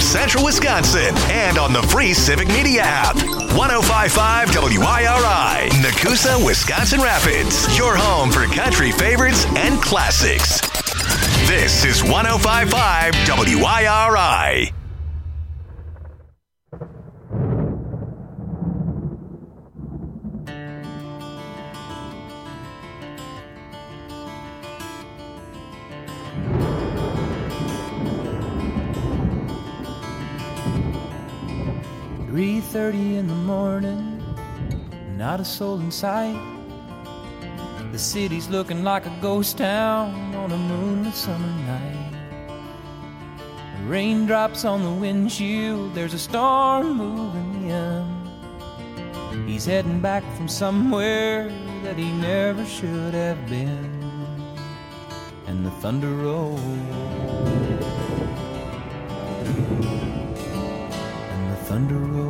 Central Wisconsin and on the free Civic Media app. 105.5 WIRI, Nakusa, Wisconsin Rapids. Your home for country favorites and classics. This is 105.5 WIRI. "3:30 in the morning, not a soul in sight. The city's looking like a ghost town on a moonlit summer night. Raindrops on the windshield, there's a storm moving in. He's heading back from somewhere that he never should have been. And the thunder rolls, and the thunder rolls.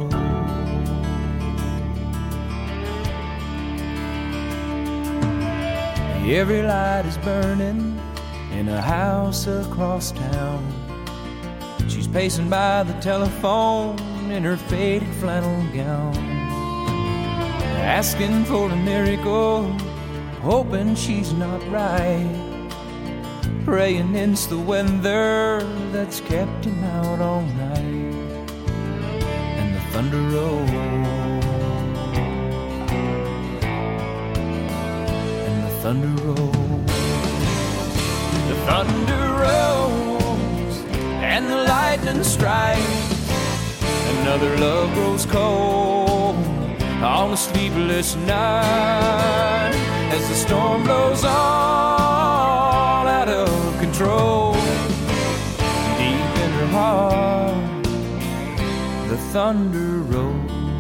Every light is burning in a house across town. She's pacing by the telephone in her faded flannel gown, asking for a miracle, hoping she's not right, praying it's the weather that's kept him out all night. And the thunder rolls, thunder rolls, the thunder rolls, and the lightning strikes. Another love grows cold on a sleepless night as the storm blows all out of control. Deep in her heart, the thunder rolls.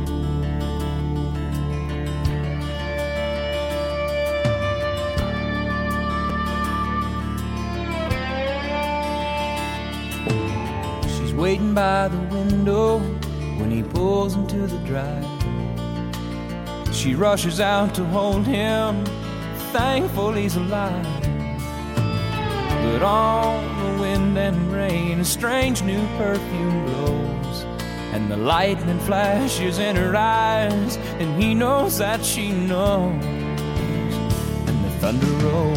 Waiting by the window when he pulls into the drive. She rushes out to hold him, thankful he's alive. But on the wind and rain, a strange new perfume blows, and the lightning flashes in her eyes, and he knows that she knows. And the thunder rolls,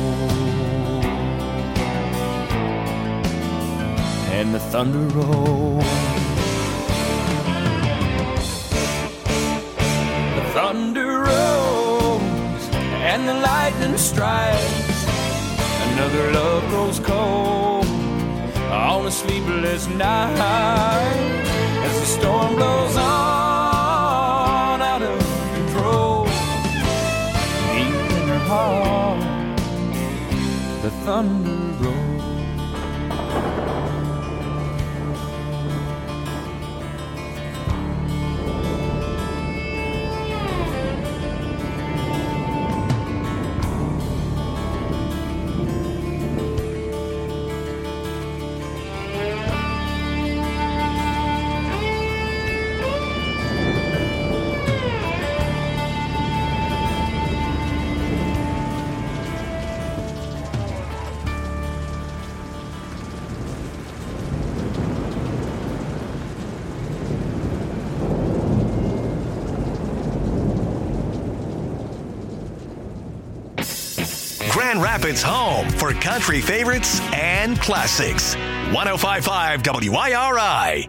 and the thunder rolls. The thunder rolls, and the lightning strikes. Another love grows cold on a sleepless night as the storm blows on out of control. Deep in her heart, the thunder rolls. Grand Rapids' home for country favorites and classics. 105.5 WIRI.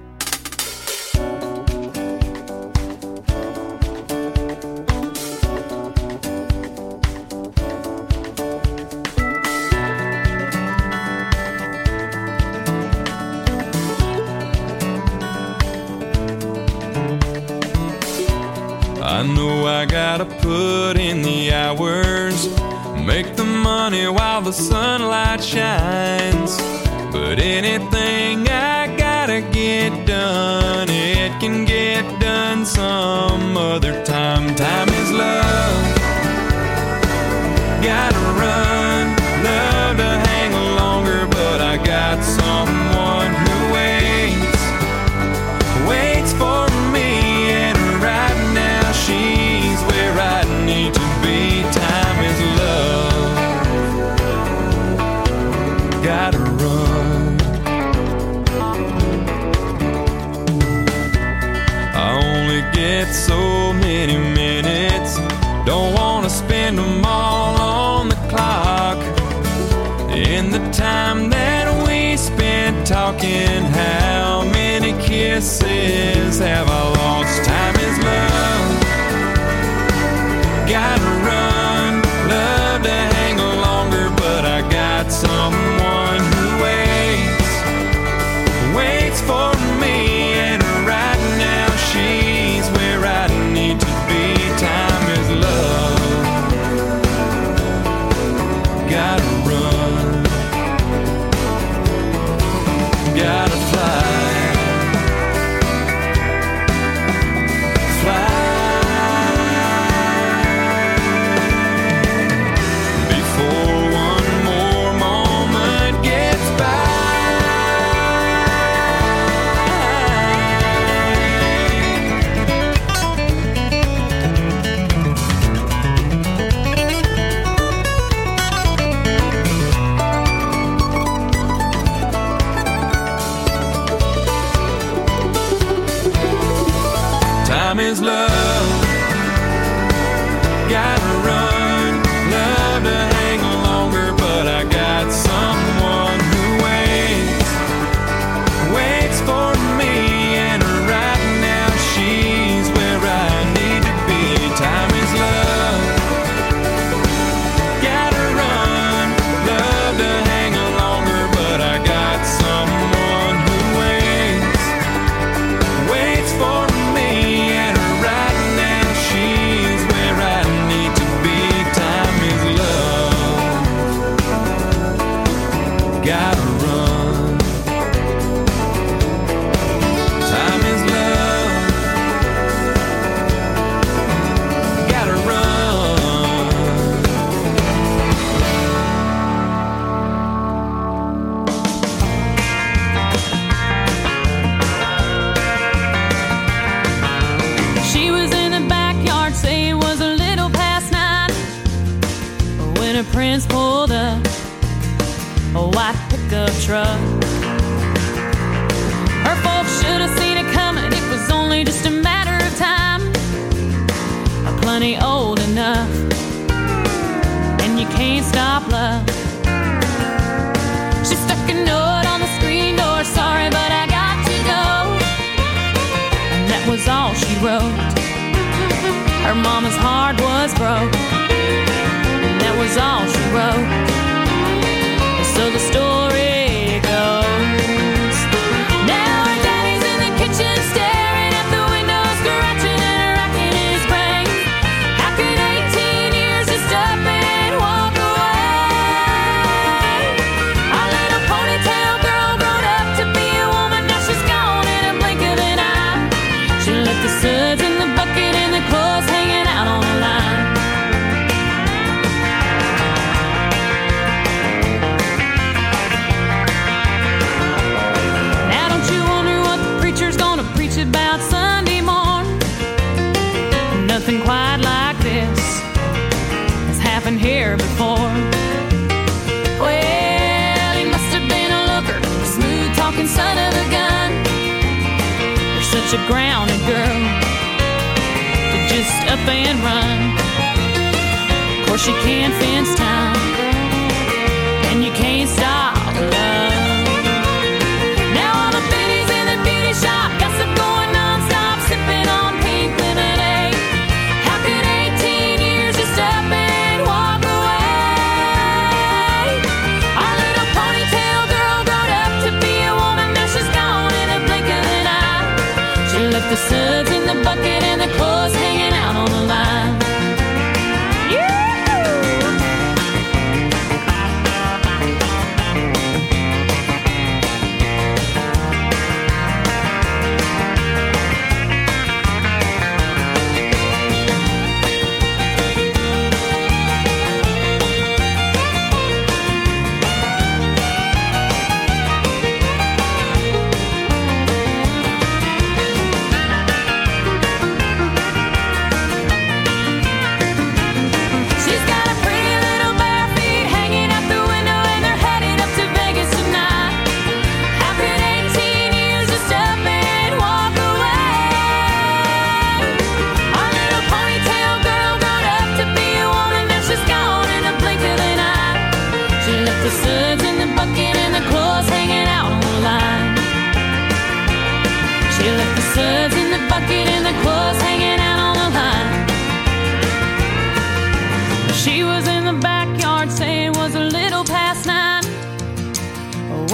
I know I gotta put in the hours, make the money while the sunlight shines. But anything I gotta get done, it can get done some other time. Time is love, gotta run, love to hang longer, but I got someone who waits for me, and right now she's where I need to be. Time is love, gotta run. get so many minutes. Don't wanna spend them all on the clock. In the time that we spent talking, how many kisses have I lost? Time is love. Gotta run. Love to hang longer, but I got someone who waits for me, and right now she's where I need to be. Time is love. Gotta run. Gotta fly. Time is love. Gotta run. Love to hang longer, but I got someone who waits for me, and right now she's where I need to be. Time is love. Gotta run. Love to hang longer, but I got someone who waits for me. Gotta run. Time is love. Gotta run. She was in the backyard, say it was a little past 9 when her prince pulled up. A white pickup truck. Her folks should have seen it coming. It was only just a matter of time. Plenty old enough, and you can't stop love. She stuck a note on the screen door. Sorry, but I got to go. And that was all she wrote. Her mama's heart was broke. And that was all she wrote. So the story goes. Now her daddy's in the kitchen, staring at the window, scratching and racking his brain. How could 18 years just up and walk away? Our little ponytail girl grown up to be a woman. Now she's gone in a blink of an eye. She left the suds in the bucket and the clothes hanging out on the line. About Sunday morn, nothing quite like this has happened here before. Well, he must have been a looker, a smooth talking son of a gun. You're such a grounded girl to just up and run. Of course you can't fence time, and you can't stop love. Shop, gossip going non-stop, sipping on pink lemonade. How could 18 years just up and walk away? Our little ponytail girl grown up to be a woman. Now she's gone in a blink of an eye. She left the suds in the bucket and the clothes hanging out on the line.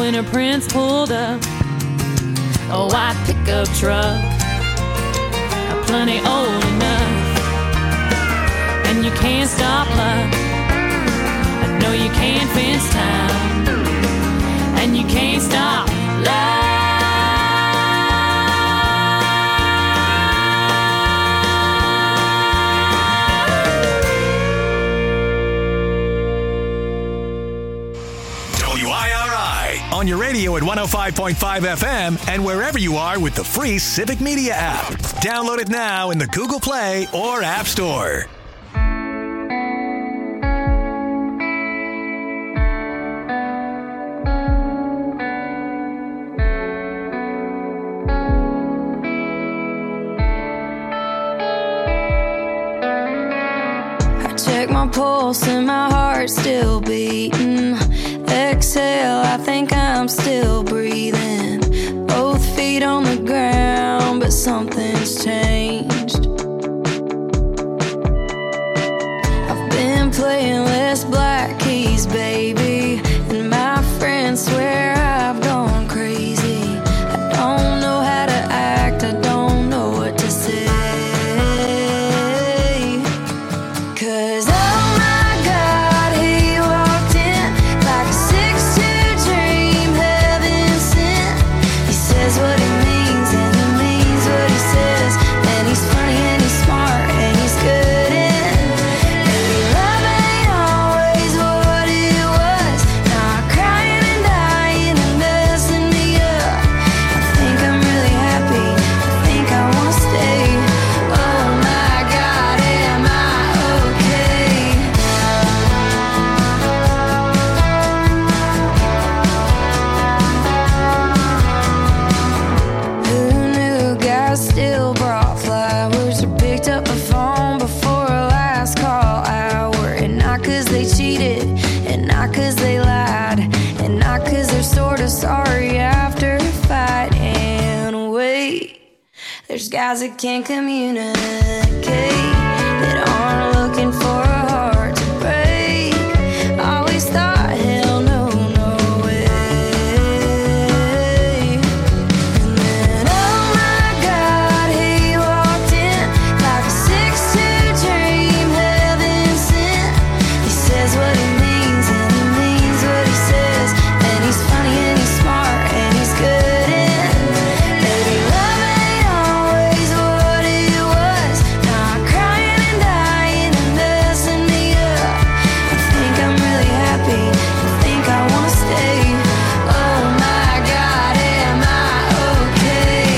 when her prince pulled up. A white pickup truck, plenty old enough. And you can't stop love, I know you can't fence time, and you can't stop love. On your radio at 105.5 FM and wherever you are with the free Civic Media app. Download it now in the Google Play or App Store. I check my pulse and my heart's still beating. Exhale, I think I'm still breathing. Both feet on the ground, but something's changed. I've been playing less black keys, baby, and my friends swear I've gone crazy. I don't know how to act, I don't know what to say. 'Cause oh my God, he walked in like a 6'2" dream, heaven sent. He says what he means and he means what he says. And he's funny and he's smart and he's good and maybe love ain't always what it was. Not crying and dying and messing me up. I think I'm really happy, I think I wanna stay. Oh my God, am I okay? Who knew guys still brought flowers or picked up the phone before a last call hour? And not 'cause they cheated, and not 'cause they lied, and not 'cause they're sort of sorry after a fight. And wait, there's guys that can't communicate, that aren't looking for a heart to break. Always thought, hell no, no way. And then, oh my God, he walked in like a 6'2" dream, heaven sent. He says what he means and he means what he says. And he's funny and he's smart and he's good and maybe love ain't always what it was. Not crying and dying and messing me up. I think I'm really happy, I think I wanna stay. Oh my God, am I okay?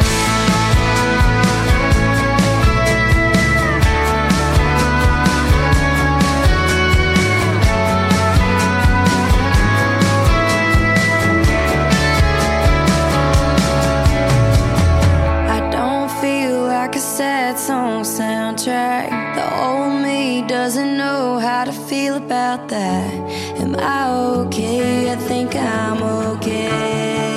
I don't feel like a sad song soundtrack. The old me doesn't know how to feel about that. Am I okay? I think I'm okay.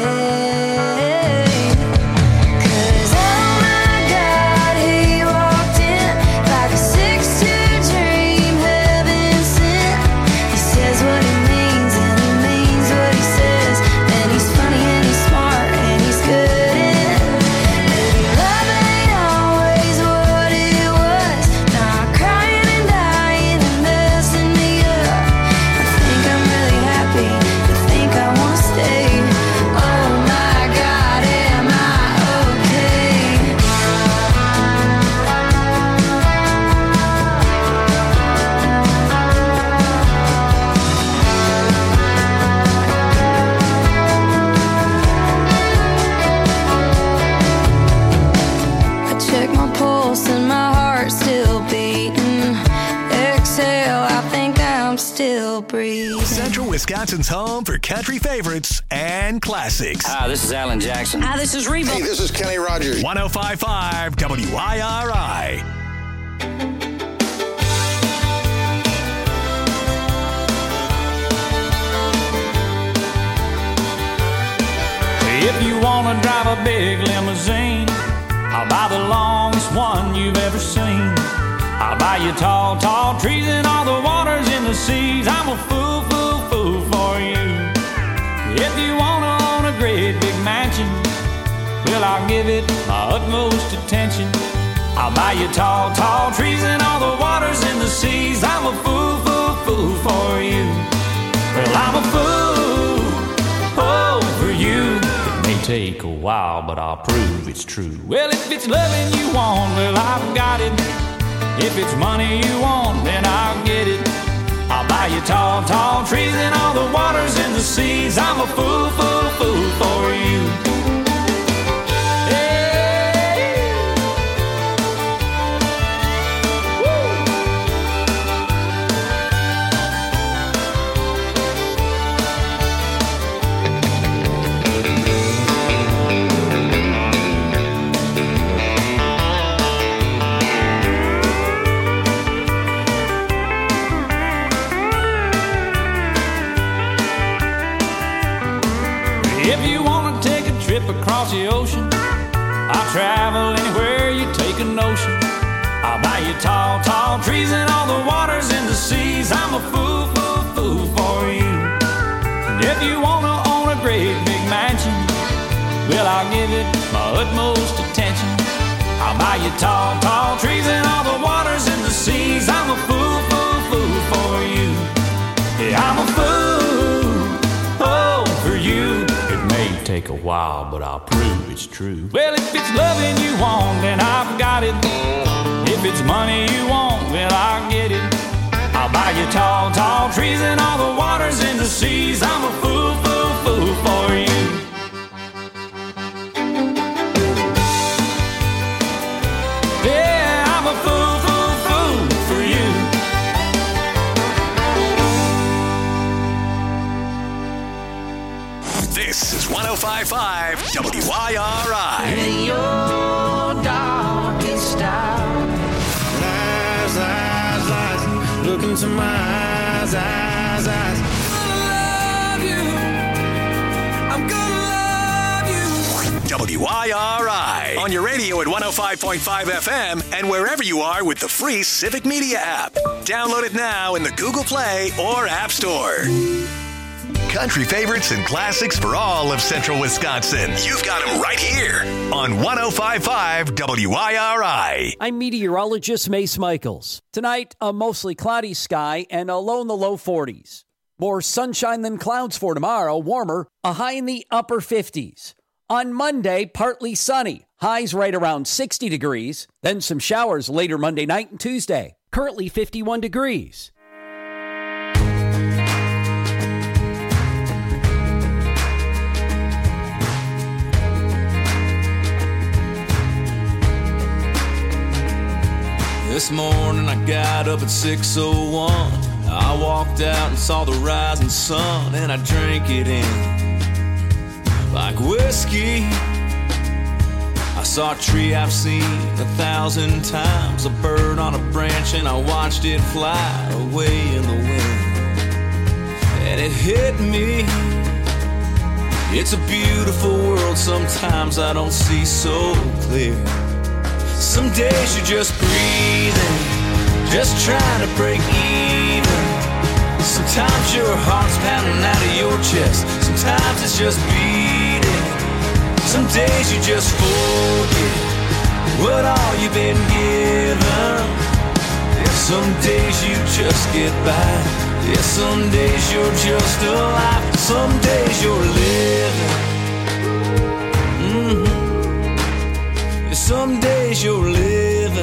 'Cause oh my God, he walked in like a 6'2" dream, heaven sent. He says what he means and he means what he says. And he's funny and he's smart and he's good and maybe love ain't always what it was. Not crying and dying and messing me up. I think I'm really happy, I think I wanna stay. Oh my God, am I okay? I check my pulse and my heart's still beating. Exhale, I think I'm still breathing. Central Wisconsin's home for country favorites and classics. Hi, this is Alan Jackson. Hi, this is Reba. Hey, this is Kenny Rogers. 105.5 WIRI. If you wanna drive a big limousine, I'll buy the longest one you've ever seen. I'll buy you tall, tall trees and all the waters in the seas. I'm a fool, fool, fool for you. If you wanna own a great big mansion, well, I'll give it my utmost attention. I'll buy you tall, tall trees and all the waters in the seas. I'm a fool, fool, fool for you. Well, I'm a fool, oh, for you. It may take a while, but I'll prove it's true. Well, if it's loving you want, well, I've got it. If it's money you want, then I'll get it. I'll buy you tall, tall trees and all the waters in the seas. I'm a fool, fool, fool for you. Across the ocean, I'll travel anywhere you take a notion. I'll buy you tall, tall trees and all the waters in the seas. I'm a fool, fool, fool for you. And if you wanna own a great big mansion, well, I'll give it my utmost attention. I'll buy you tall, tall trees and all the waters in the seas. I'm a fool, fool, fool for you. Yeah, I'm a fool, oh, for you. Take a while, but I'll prove it's true. Well, if it's loving you want, then I've got it. If it's money you want, well, I'll get it. I'll buy you tall, tall trees and all the waters in the seas. I'm a fool, fool, fool for you. Yeah, I'm a fool, fool, fool for you. This is 105.5 WIRI. In your darkest hour, Lies, lies, lies, look into my eyes, eyes, eyes. I love you. I'm gonna love you. WIRI. On your radio at 105.5 FM and wherever you are with the free Civic Media app. Download it now in the Google Play or App Store. Country favorites and classics for all of central Wisconsin. You've got them right here on 105.5 WIRI. I'm meteorologist Mace Michaels. Tonight, a mostly cloudy sky and a low in the low 40s. More sunshine than clouds for tomorrow, warmer, a high in the upper 50s. On Monday, partly sunny, highs right around 60 degrees. Then some showers later Monday night and Tuesday. Currently 51 degrees. This morning I got up at 6:01. I walked out and saw the rising sun, and I drank it in like whiskey. I saw a tree I've seen 1,000 times, a bird on a branch, and I watched it fly away in the wind. And it hit me, it's a beautiful world, sometimes I don't see so clear. Some days you're just breathing, just trying to break even. Sometimes your heart's pounding out of your chest, sometimes it's just beating. Some days you just forget what all you've been given. Yeah, some days you just get by. Yeah, some days you're just alive. Some days you're living. Some days you're living.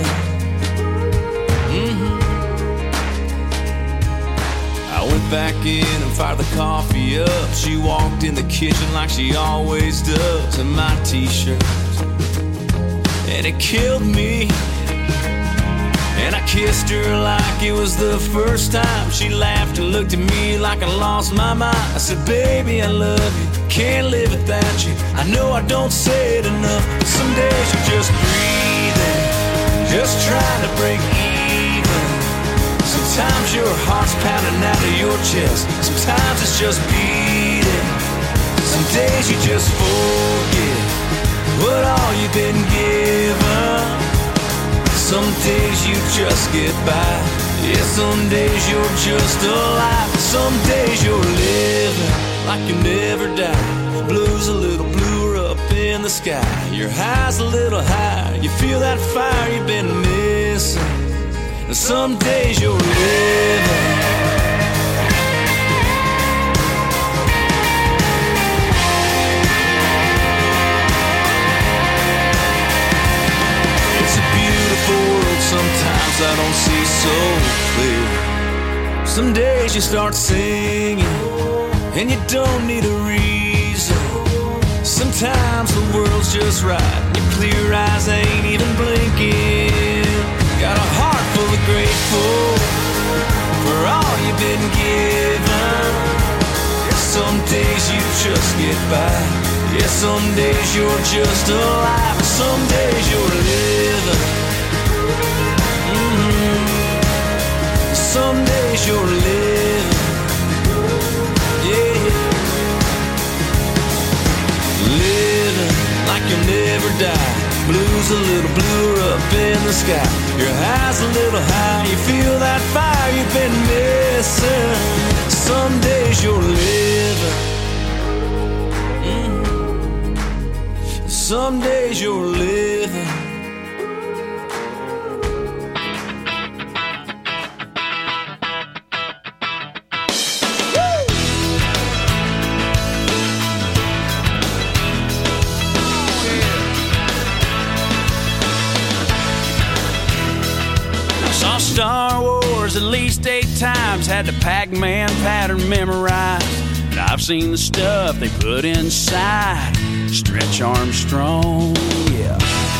I went back in and fired the coffee up. She walked in the kitchen like she always does, in my t-shirt, and it killed me. And I kissed her like it was the first time. She laughed and looked at me like I lost my mind. I said, baby, I love you, can't live without you. I know I don't say it enough, but some days you're just breathing, just trying to break even. Sometimes your heart's pounding out of your chest, sometimes it's just beating. Some days you just forget what all you've been given. Some days you just get by. Yeah, some days you're just alive. Some days you're living. like you never die. Blue's a little bluer up in the sky. Your high's a little higher. You feel that fire you've been missing. And some days you're living. It's a beautiful world. Sometimes I don't see so clear. Some days you start singing and you don't need a reason. Sometimes the world's just right. Your clear eyes ain't even blinking. Got a heart full of grateful for all you've been given. Yeah, some days you just get by. Yeah, some days you're just alive. Some days you're living. Some days you're living. Yeah. Living like you'll never die. Blue's a little bluer up in the sky. Your high's a little high. You feel that fire you've been missing. Some days you're living. Some days you're living. Star Wars at least 8 times, had the Pac-Man pattern memorized. And I've seen the stuff they put inside Stretch Armstrong, yeah.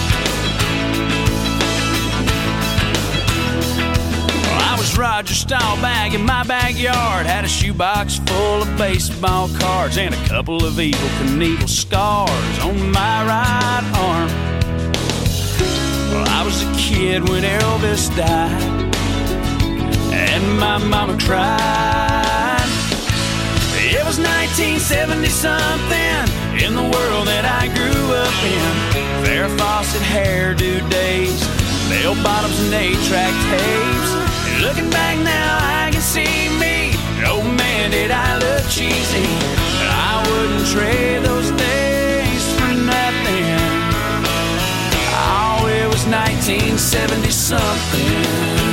Well, I was Roger Staubach in my backyard, had a shoebox full of baseball cards and a couple of Evel Knievel scars on my right arm. Well, I was a kid when Elvis died, and my mama cried. It was 1970-something in the world that I grew up in. Farrah Fawcett hairdo days, bell bottoms and 8-track tapes. And looking back now, I can see me. Oh man, did I look cheesy. But I wouldn't trade those days for nothing. Oh, it was 1970-something.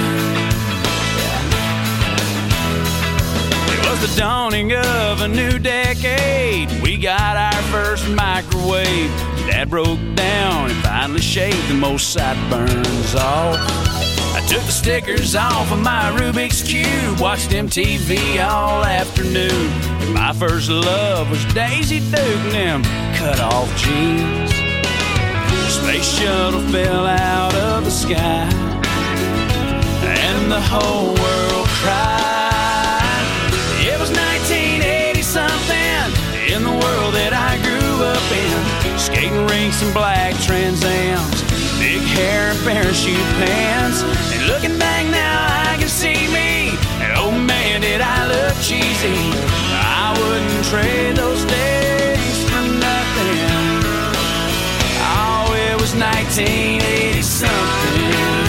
The dawning of a new decade, we got our first microwave. Dad broke down and finally shaved the most sideburns off. I took the stickers off of my Rubik's Cube, watched MTV all afternoon. And my first love was Daisy Duke and them cut-off jeans. The space shuttle fell out of the sky, and the whole world cried. It was 1980-something in the world that I grew up in. Skating rinks and black Trans Ams, big hair and parachute pants. And looking back now, I can see me. And oh man, did I look cheesy. I wouldn't trade those days for nothing. Oh, it was 1980-something.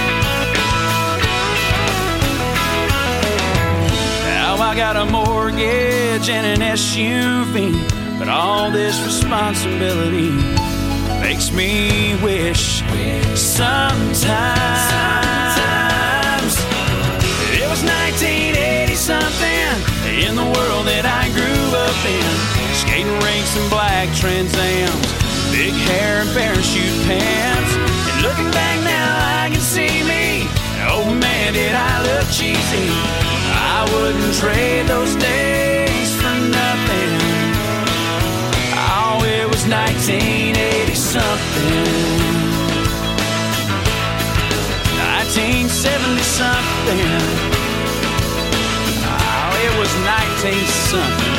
I got a mortgage and an SUV, but all this responsibility makes me wish sometimes it was 1980-something in the world that I grew up in. Skating rinks and black Trans Ams, big hair and parachute pants. And looking back now, I can see me. Oh man, did I look cheesy. I wouldn't trade those days for nothing. Oh, it was 1980-something. 1970-something. Oh, it was 19-something.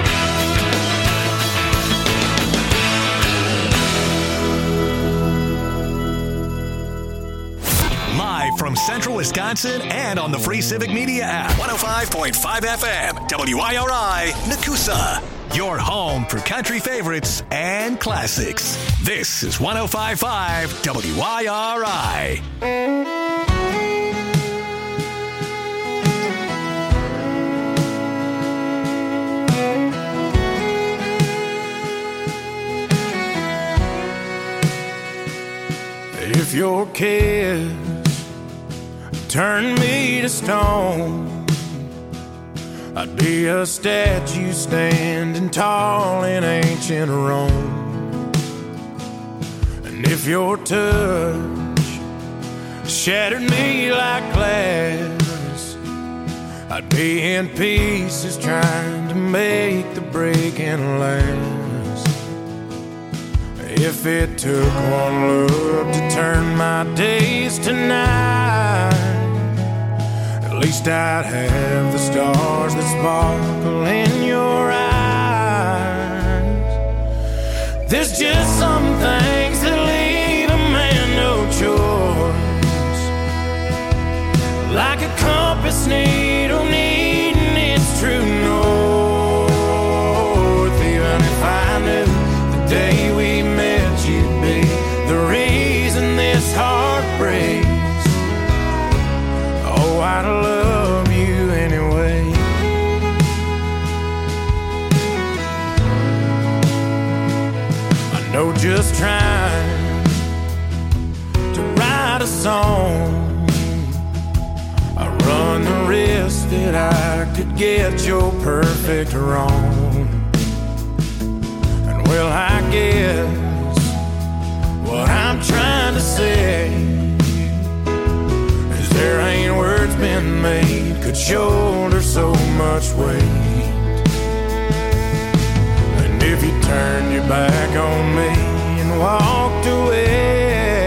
From Central Wisconsin and on the free Civic Media app. 105.5 FM, WIRI, Nakusa. Your home for country favorites and classics. This is 105.5 WIRI. if your kiss turned me to stone, I'd be a statue standing tall in ancient Rome. And if your touch shattered me like glass, I'd be in pieces trying to make the breaking last. If it took one look to turn my days to night, at least I'd have the stars that sparkle in your eyes. There's just some things that leave a man no choice, like a compass needle needing its true north. Even if I knew the day we met you'd be the reason this heart breaks, oh, I'd love you anyway. I know just trying to write a song, I run the risk that I could get your perfect wrong. And well, I guess what I'm trying to say is there ain't words been made could shoulder so much weight. And if you turned your back on me and walked away,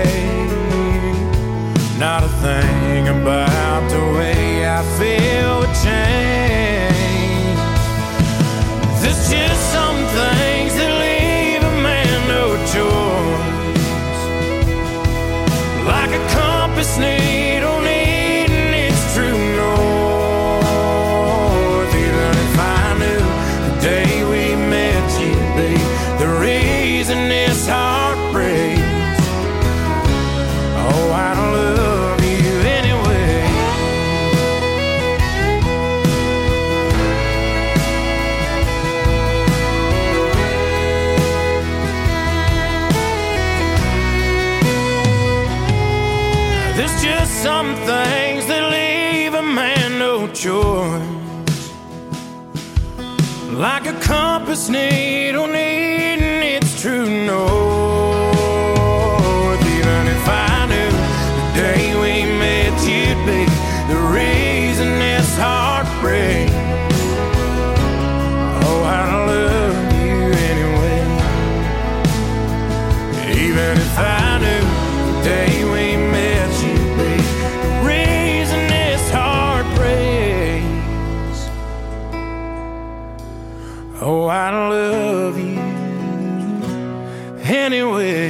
not a thing about the way I feel would change. There's just some things that leave a man no choice, like a compass needle needing its true north. Even if I knew the day we met you'd be the reason this heart breaks, oh, I don't love you anyway. There's just some things that leave a man no choice, like a compass needle needing its true north. Even if I knew the day we met you'd be the reason this heart breaks, oh, I love you anyway. Even if I knew the day we met you'd be the reason this heart breaks, oh, I love you anyway.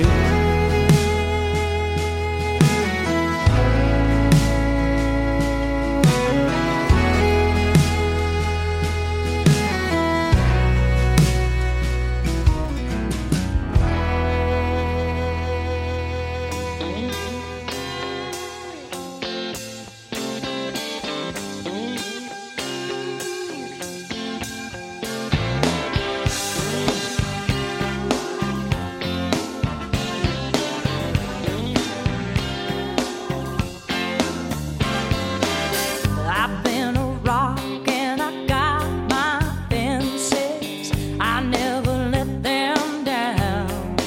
I've been a rock and I got my fences. I never let them down.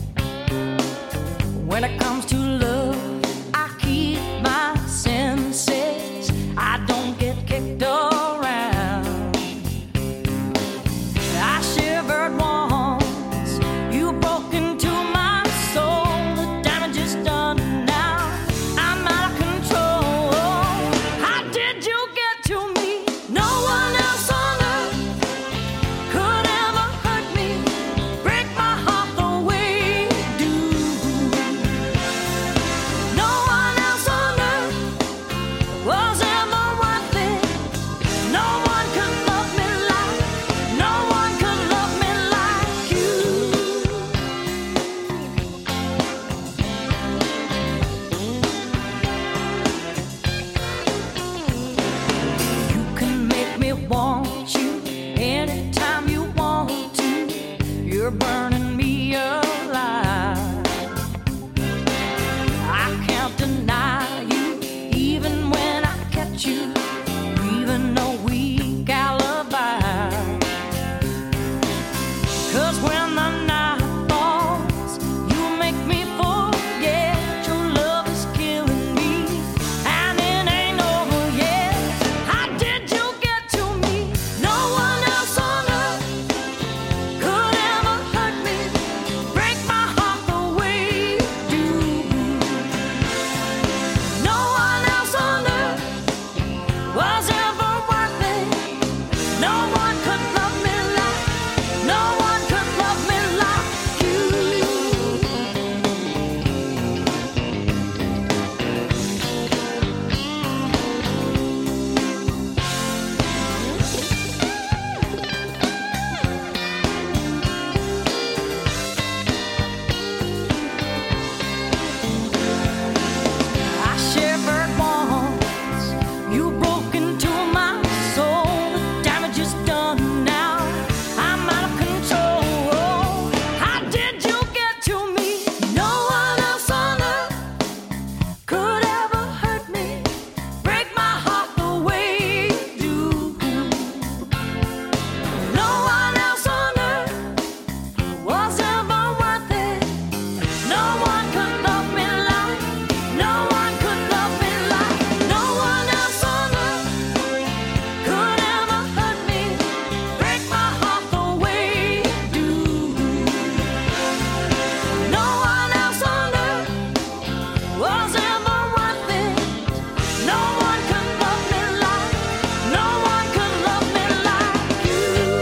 When it comes to love, I keep my senses. I don't get kicked around. I shivered once, you broke into my soul. The damage is done now. I'm out of control. How did you get to me? No one else on earth could ever hurt me, break my heart the way you do. No one else on earth was ever worth it. No one could love me like, no one could love me like you. You can make me want you anytime you want to. You're burning me alive. I when the night falls, you make me forget your love is killing me, and it ain't over yet. How did you get to me? No one else on earth could ever hurt me, break my heart the way you do. No one else on earth was ever worth it. No one could love me like, no one could love me like you. I shivered once, you broke into my soul. The damage is done now, I'm out of control. How did you get to me? No one else on earth could ever hurt me, break my heart the way you do. No one else on earth was ever worth it. No one could love me like, no one could love me like, no one else on earth could ever hurt me, break my heart the way you do. No one else on earth was ever worth it. No one could love me like, no one could love me like you.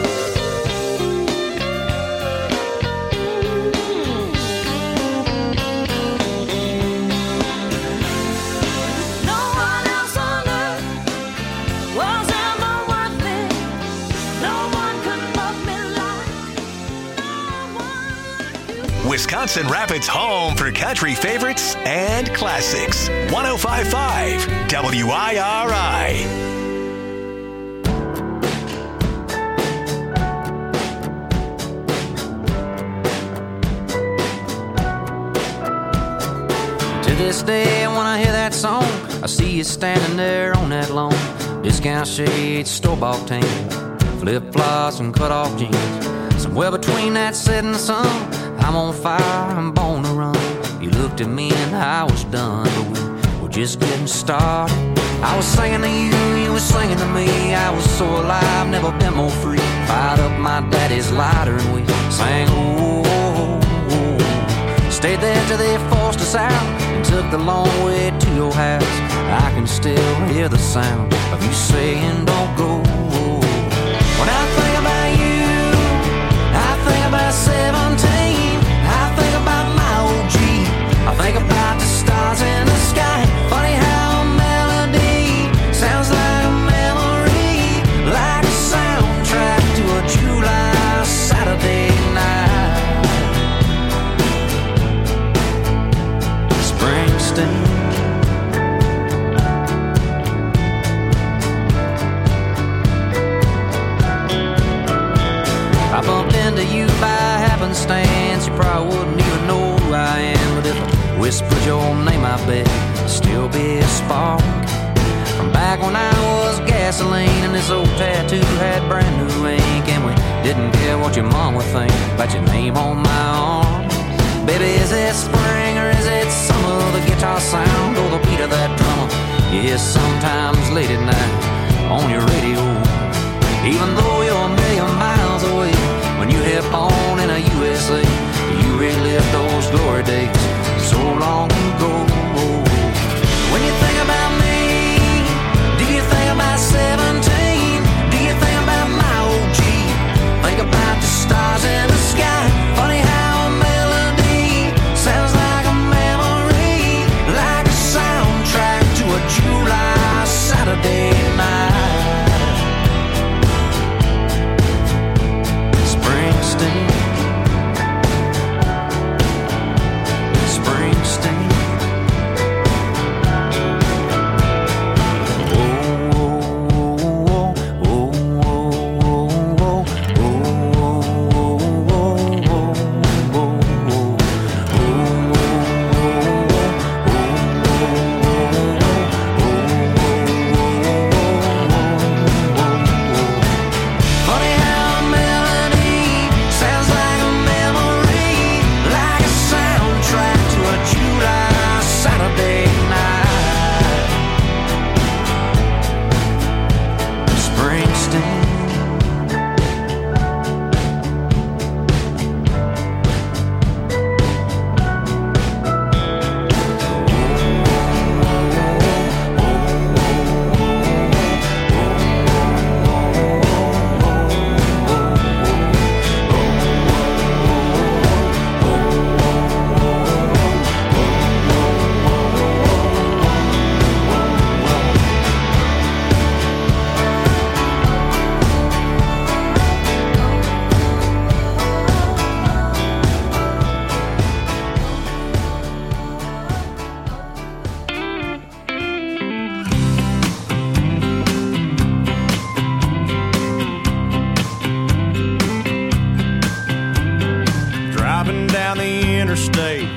No one else on earth was ever worth it. No one could love me like, no one like you. Wisconsin Rapids' home for country favorites and classics. 105.5 WIRI. To this day, when I hear that song, I see you standing there on that lawn. Discount shades, store-bought tan, flip-flops and cut-off jeans. Somewhere between that setting sun, I'm on fire, I'm born to run. You looked at me and I was done, but we were just getting started. I was singing to you, you were singing to me. I was so alive, never been more free. Fired up my daddy's lighter and we sang, oh, oh, oh. Stayed there till they forced us out and took the long way to your house. I can still hear the sound of you saying don't go. When I think about you, I think about 17. I think about my old Jeep. I think about the stars in the sky. Funny how a melody sounds like a memory, like a soundtrack to a July Saturday night. Springsteen. I bumped into you by happenstance. You probably wouldn't even know who I am, but if I whispered your name, I bet it'd still be a spark. From back when I was gasoline and this old tattoo had brand new ink, and we didn't care what your mom would think about your name on my arm. Baby, is it spring or is it summer? The guitar sound or the beat of that drummer? Yeah, sometimes late at night on your radio. Even though you're a million miles away, when you hit on in a USA, you relive those glory days so long ago. When you think about me, do you think about 17? Do you think about my old Jeep? Think about the stars in the sky. Funny how a melody sounds like a memory, like a soundtrack to a July Saturday night. Springsteen.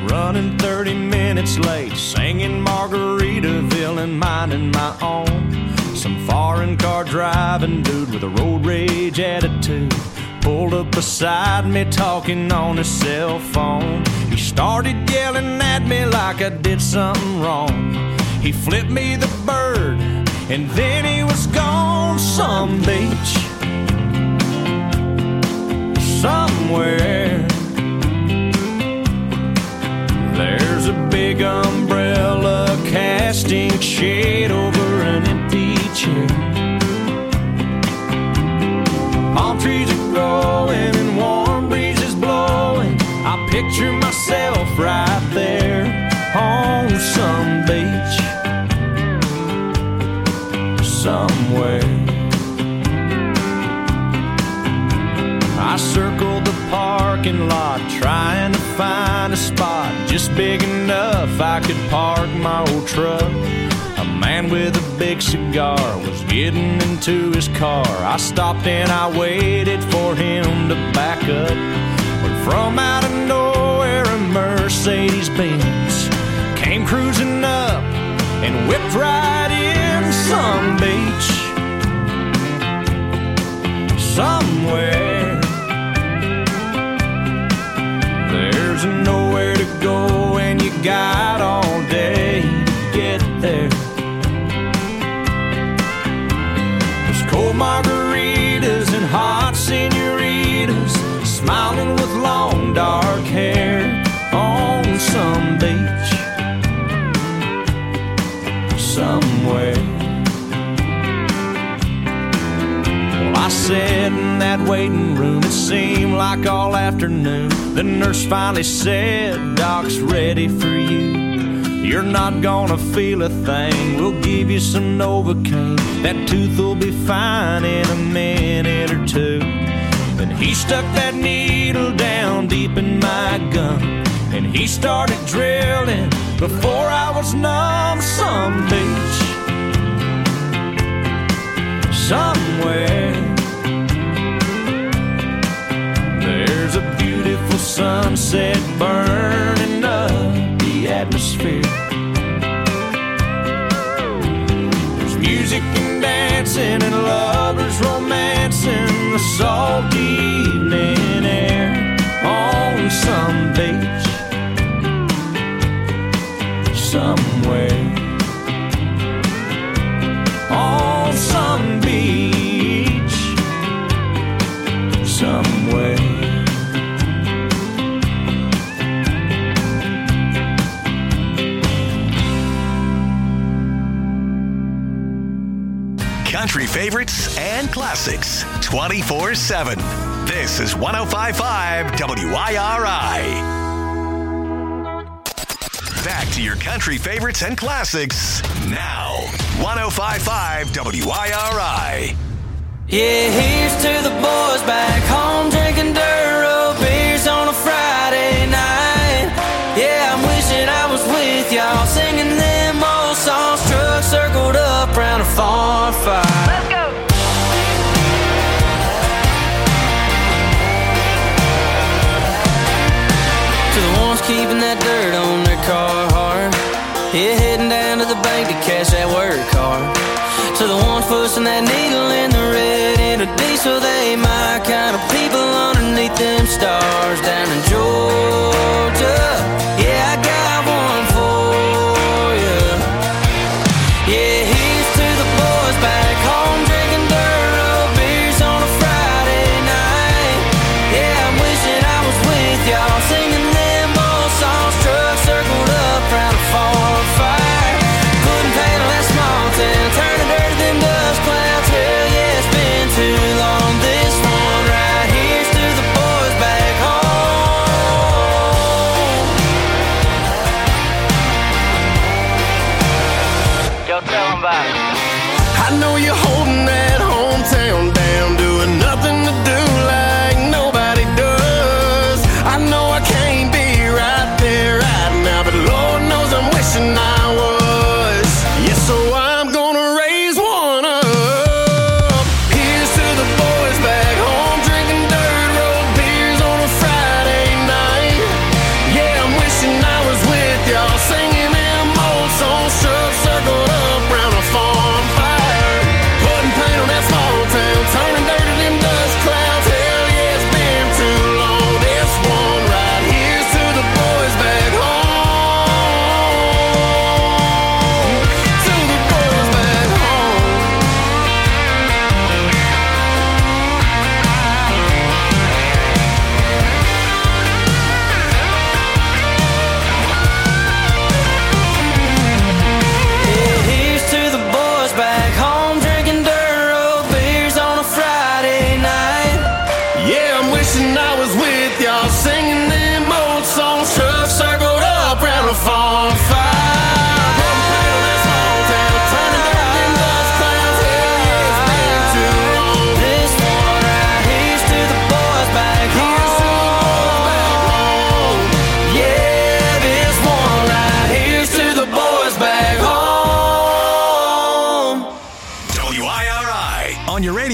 running 30 minutes late, singing Margaritaville and minding my own. Some foreign car driving dude with a road rage attitude pulled up beside me talking on his cell phone. He started yelling at me like I did something wrong. He flipped me the bird and then he was gone. Some beach somewhere, there's a big umbrella casting shade over an empty chair. Palm trees are growing and warm breezes blowing. I picture myself right there on some beach somewhere. I circled the parking lot trying to find a spot just big enough I could park my old truck. A man with a big cigar was getting into his car. I stopped and I waited for him to back up. But from out of nowhere a Mercedes-Benz came cruising up and whipped right in. Some beach somewhere, there's nowhere to go and you got all day to get there. There's cold margaritas and hot senoritas smiling with long dark hair on some beach somewhere. Well, I sat in that waiting room, it seemed like all afternoon. The nurse finally said, "Doc's ready for you. You're not gonna feel a thing. We'll give you some Novocaine. That tooth will be fine in a minute or two." Then he stuck that needle down deep in my gum and he started drilling before I was numb. Some beach somewhere, there's a beautiful sunset burning up the atmosphere. There's music and dancing and lovers romancing the salty evening air on some beach somewhere. On some beach somewhere. Country favorites and classics 24/7. This is 105.5 WIRI. Back to your country favorites and classics now. 105.5 WIRI. Yeah, here's to the boys back home drinking Duro beers on a Friday night. Yeah, I'm wishing I was with y'all singing them old songs. Trucks circled up round a farm fire. Let's go! To the ones keeping that dirt on their car hard. Yeah, heading down to the bank to cash that work card. To the ones pushing that needle in the red into diesel, they my kind of people underneath them stars down in Georgia. Yeah, I got one for you. Yeah, here's to the boys back home drinking Duro beers on a Friday night. Yeah, I'm wishing I was with y'all singing them old songs. Trucks circled up round a farm fire. Couldn't paint a less small town, turning dirt to them dust clouds. Hell yeah, it's been too long. This one right here's to the boys back home.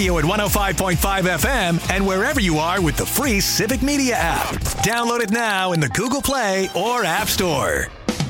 radio at 105.5 FM and wherever you are with the free Civic Media app. Download it now in the Google Play or App Store.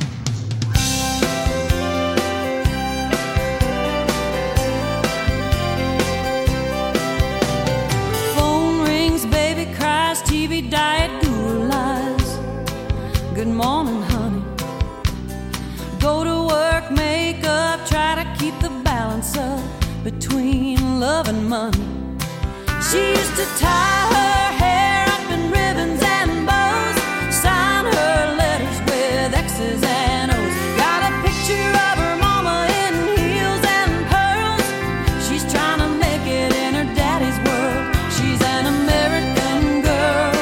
Phone rings, baby cries, TV diet, Google lies. Good morning, honey. Go to work, make up, try to keep the balance up between love and money. She used to tie her hair up in ribbons and bows, sign her letters with X's and O's. Got a picture of her mama in heels and pearls. She's trying to make it in her daddy's world. She's an American girl,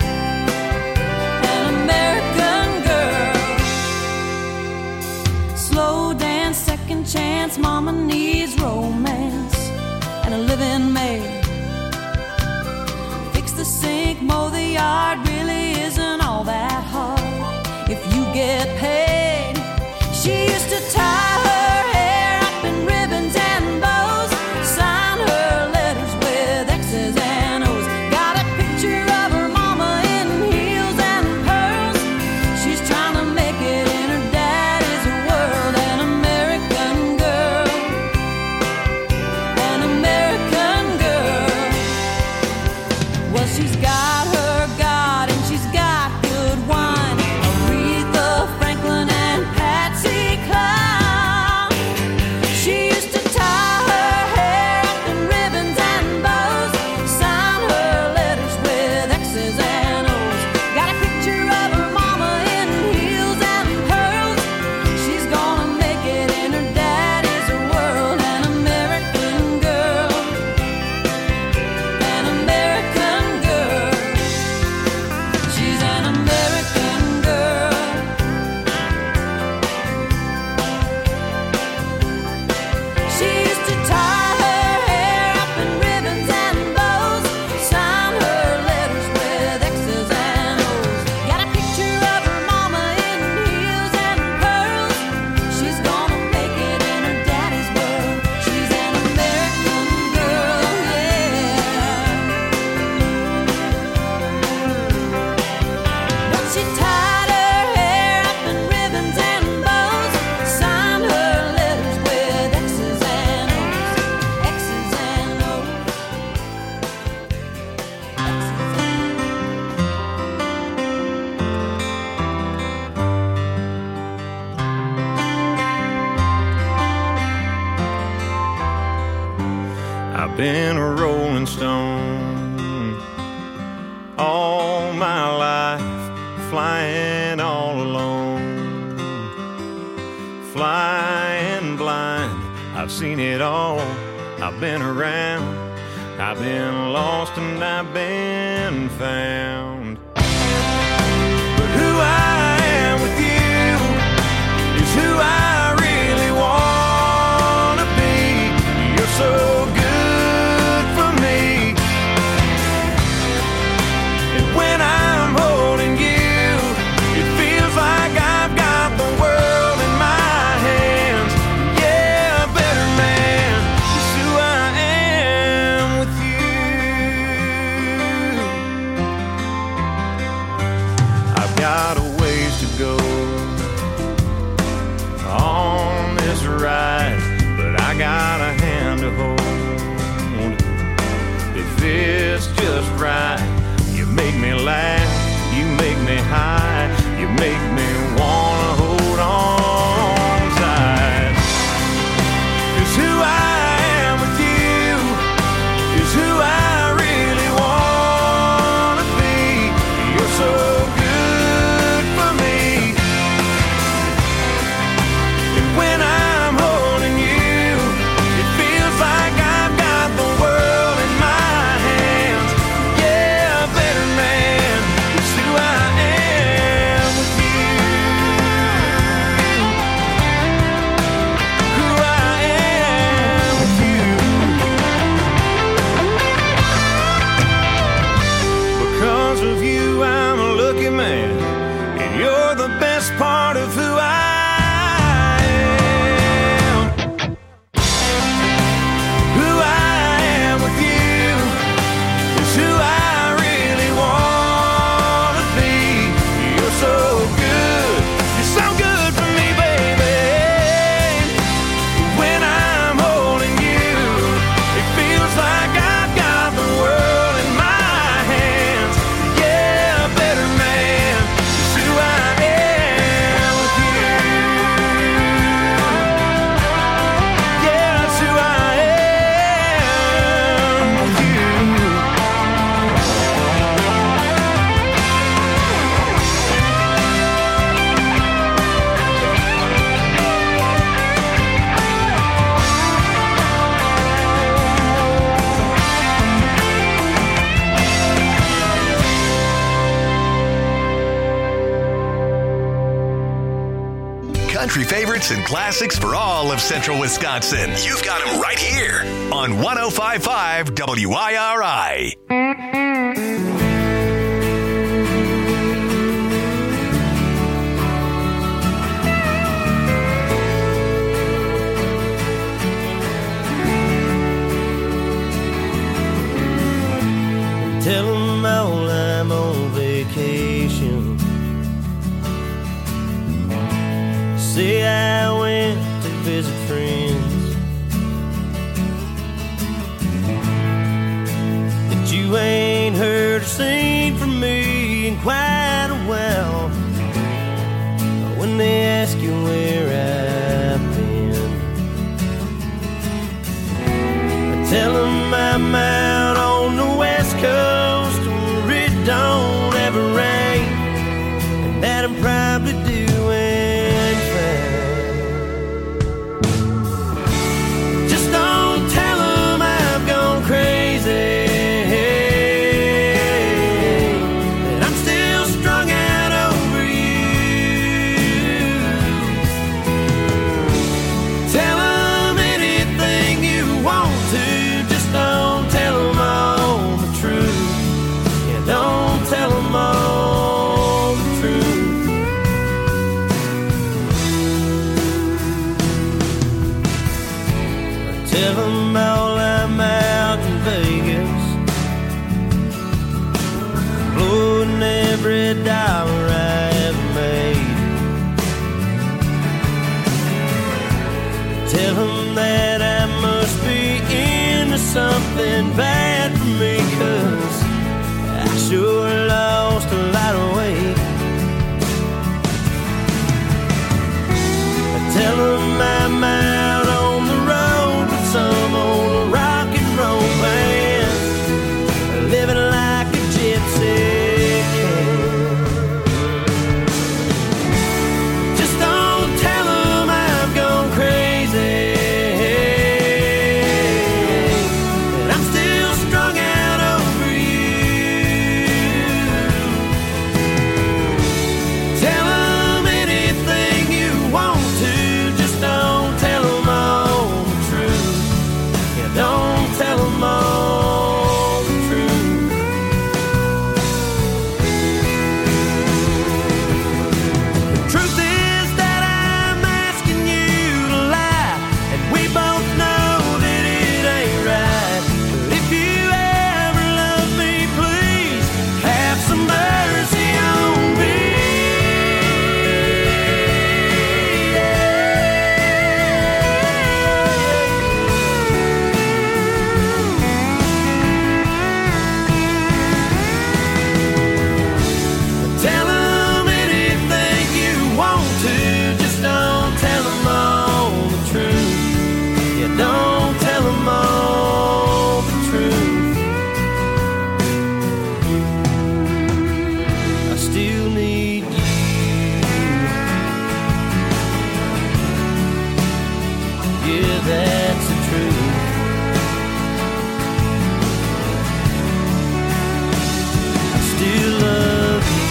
an American girl. Slow dance, second chance, mama needs romance and a living maid. Fix the sink, mow the yard, really isn't all that hard if you get paid. She used to tie her hair up in ribbons and bows, sign her letters with X's and O's. Got a picture of her mama in heels and pearls. She's trying to make it in her daddy's world. An American girl, an American girl. Well, she's got her God and she's got good wine. Aretha Franklin and Patsy Cline. She used to tie her hair up in ribbons and bows, sign her letters with X's and O's. Got a picture of her mama in heels and pearls. She's gonna make it in her daddy's world. An American girl, an American girl. She's an American girl. She used to tie her hair up in ribbons and bows, sign her letters with X's and O's. Got a picture of her mama in heels and pearls. She's gonna make it in her daddy's world. She's an American girl, yeah. But she tied her hair up in ribbons and bows, signed her letters with X's and O's, X's and O's, I've been a rolling stone all my life, flying all alone, flying blind. I've seen it all, I've been around, I've been lost and I've been found. But who I am with you is who I really want to be. You're so good for me, and when I'm holding you, it feels like I've got the world in my hands. Yeah, better man is who I am with you. I've got a ways to go on this ride, but I got a hand to hold. If it's just right, you make me laugh, you make me high, you make me wanna hold on tight. 'Cause who I am with you is who I really wanna be. You're so good for me, and when I'm holding you, it feels like I've got the world in my hands. Yeah, better man is who I am with you. country favorites and classics for all of central Wisconsin. You've got them right here on 105.5 WIRI. Tell them all I'm on vacation. Say I went to visit friends, that you ain't heard or seen from me in quite a while. When they ask you where I've been, I tell them I'm out on the West Coast where it don't ever rain, and that I'm probably doing fine. Just don't tell them I've gone crazy, that I'm still strung out over you. Tell them anything you want to, just don't tell them all the truth. Yeah, don't tell them all the truth. Tell them all I'm out in Vegas, blowing every dollar I ever made. Tell them that I must be into something bad for me, 'cause I sure lost a lot of weight. Tell them I'm out on the road with some old rock and roll band, living like a gypsy can. Just don't tell them I've gone crazy, that I'm still strung out over you. Tell them anything you want to, just don't tell them all the truth. Yeah, don't tell them all the truth. The truth is that I'm asking you to lie, and we both know that it ain't right. But if you ever love me, please have some mercy on me. Tell them anything you want to, just don't tell them all the truth. Yeah, don't tell them all the truth. I still need you. Yeah, that's the truth. I still love you.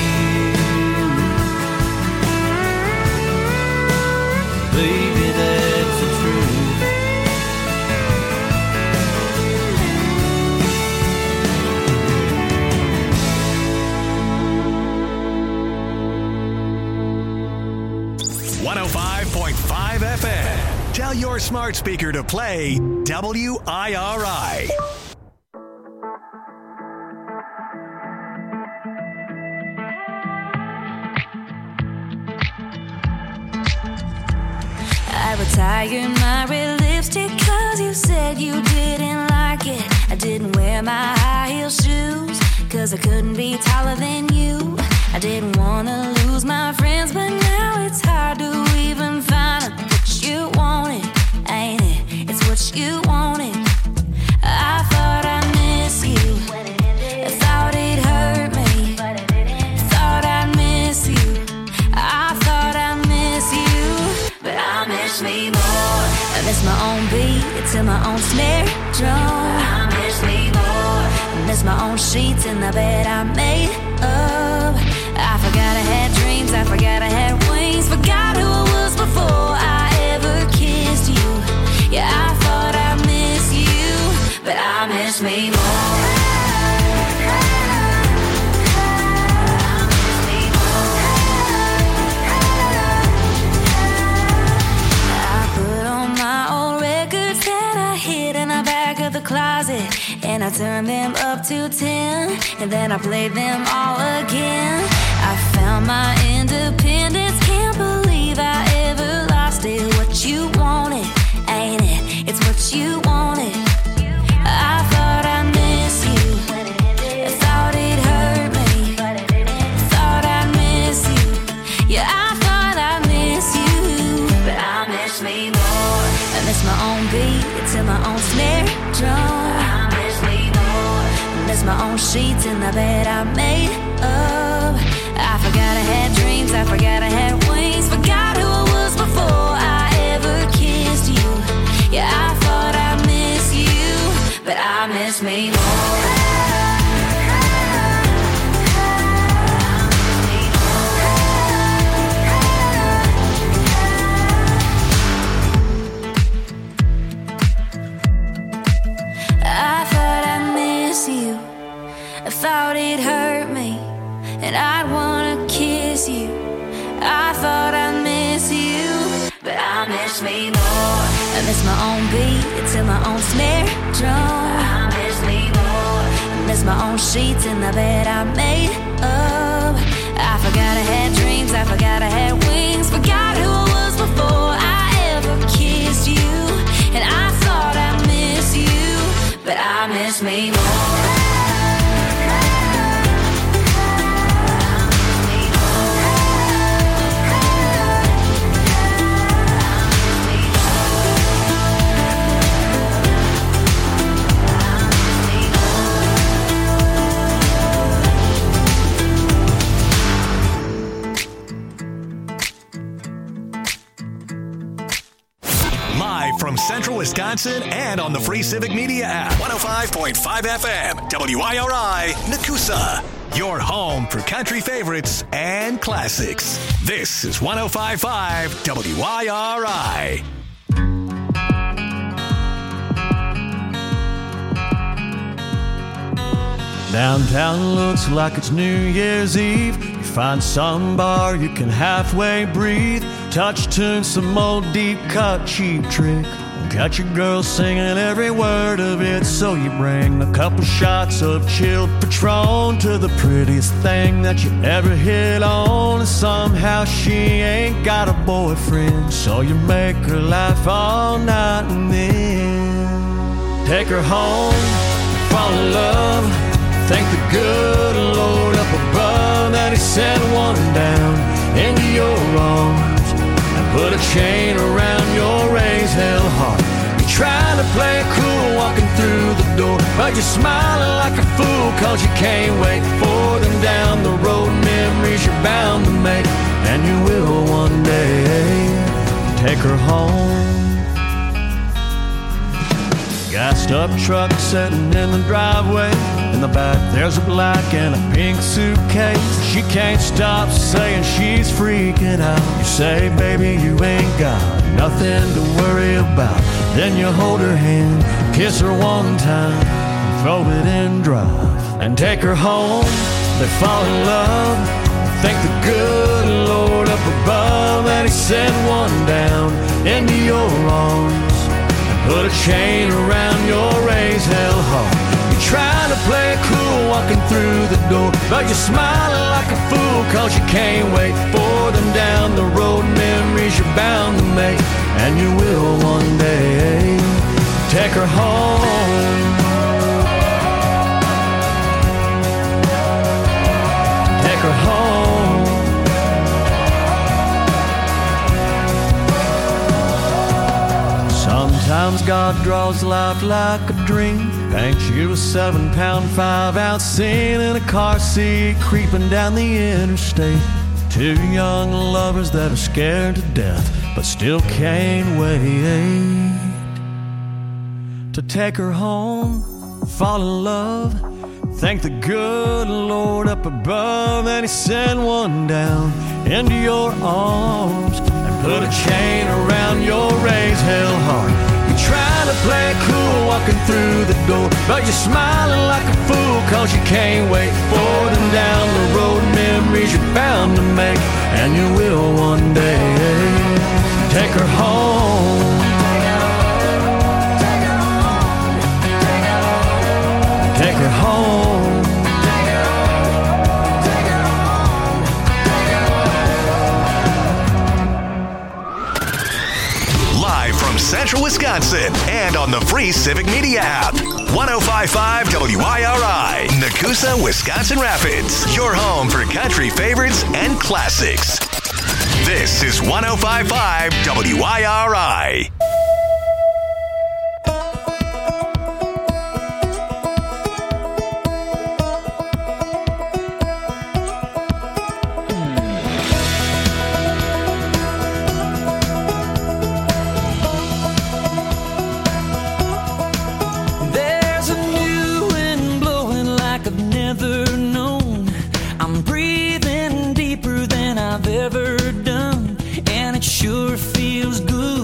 Baby, that's the truth. .5 FM. Tell your smart speaker to play WIRI. I retired my red lipstick 'cause you said you didn't like it. I didn't wear my high heel shoes 'cause I couldn't be taller than you. I didn't wanna lose my friends, but now it's hard to even find out what you wanted, ain't it? It's what you wanted. I thought I'd miss you, I thought it hurt me, thought I'd miss you, I thought I'd miss you, but I miss me more. I miss my own beat to my own snare drum. I miss me more. I miss my own sheets in the bed I made up. I forgot I had dreams, I forgot I had wings, forgot who I was before. turned them up to 10, and then I played them all again. I found my independence, can't believe I ever lost it. What you wanted, ain't it? It's what you wanted. I thought I missed you, I thought it hurt me, thought I'd miss you. Yeah, I thought I miss you, but I miss me more. I miss my own beat to my own snare drum. I miss me more. I miss my own sheets in the bed I made up. I forgot I had dreams, I forgot I had wings, forgot who I was before I ever kissed you. Yeah, I thought I miss you, but I miss me more. I thought it hurt me, and I'd wanna kiss you. I thought I'd miss you, but I miss me more. I miss my own beat to my own snare drum. I miss me more. I miss my own sheets in the bed I made up. I forgot I had dreams, I forgot I had wings, forgot who I was before I ever kissed you. And I thought I'd miss you, but I miss me more. From Central Wisconsin and on the free Civic Media app. 105.5 FM, WIRI, Nakusa. Your home for country favorites and classics. This is 105.5 WIRI. Downtown looks like it's New Year's Eve. You find some bar you can halfway breathe. Touch tune, some old deep cut cheap trick. Got your girl singing every word of it. So you bring a couple shots of chilled Patron to the prettiest thing that you ever hit on. And somehow she ain't got a boyfriend, so you make her laugh all night and then take her home, fall in love. Thank the good Lord up above that he sent one down into your arms and put a chain around your raised hell heart. You're trying to play it cool walking through the door, but you're smiling like a fool cause you can't wait for them down the road. Memories you're bound to make, and you will one day take her home. Gassed up truck sitting in the driveway. In the back there's a black and a pink suitcase. She can't stop saying she's freaking out. You say, baby, you ain't got nothing to worry about. Then you hold her hand, kiss her one time, throw it in drive, and take her home. They fall in love. Thank the good Lord up above that he sent one down into your arms. Put a chain around your raised hell heart. You're trying to play it cool walking through the door, but you're smiling like a fool cause you can't wait for them down the road. Memories you're bound to make, and you will one day take her home. Take her home. Sometimes God draws life like a dream, paints you a 7-pound 5-ounce scene in a car seat creeping down the interstate. Two young lovers that are scared to death but still can't wait to take her home, fall in love. Thank the good Lord up above that he sent one down into your arms and put a chain around your raised hell heart. You're trying to play it cool walking through the door, but you're smiling like a fool cause you can't wait for them down the road. Memories you're bound to make, and you will one day take her home. Central Wisconsin and on the free Civic Media app. 105.5 WIRI, Nakusa, Wisconsin Rapids. Your home for country favorites and classics. This is 105.5 WIRI. I've ever done, and it sure feels good.